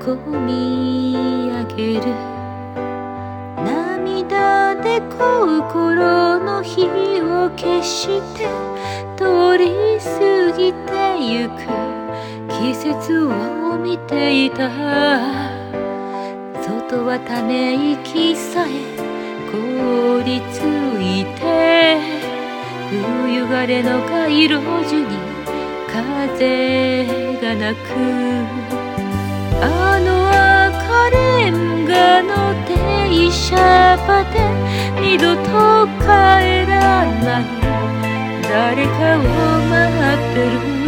こみ上げる。涙で心の火を消して通り過ぎてゆく季節を見ていた。外はため息さえ凍りついて、冬晴れの街路樹に風が鳴く。あの赤レンガの停車場で二度と帰らない誰かを待ってる。